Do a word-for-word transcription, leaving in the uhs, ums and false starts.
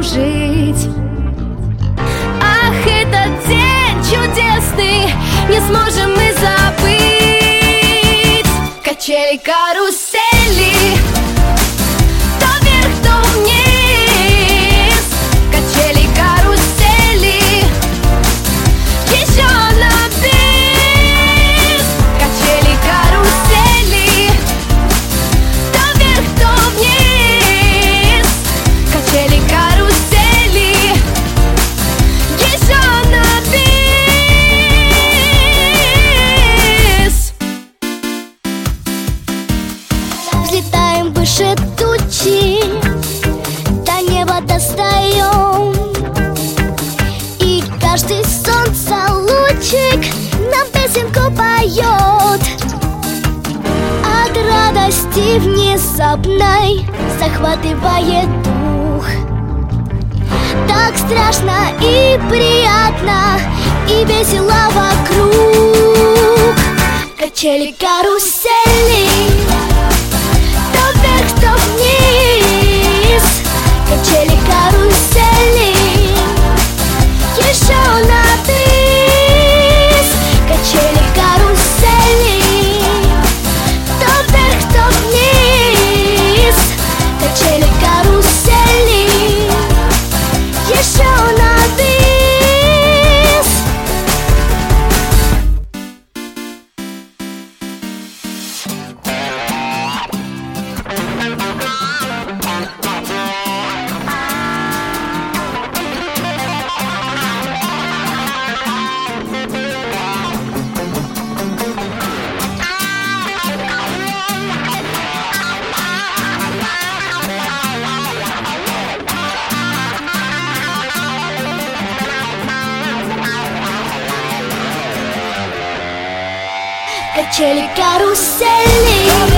кружить. Ах, этот день чудесный, не сможем мы забыть. Качели, карусели, то вверх, то вниз. Качели, карусели, еще на бис. Качели, карусели, то вверх, то вниз. Качели, карусели, еще на бис. Взлетаем выше тучи, до неба достаем, и каждый солнца лучик нам песенку поет. От радости внезапной захватывает дух. Так страшно и приятно, и весело вокруг. Качели, карусели, то вверх, то вниз. Качели, карусели, еще на бис. Качели, карусели, то вверх, то вниз. Качели, карусели, еще на бис. Качели, карусели,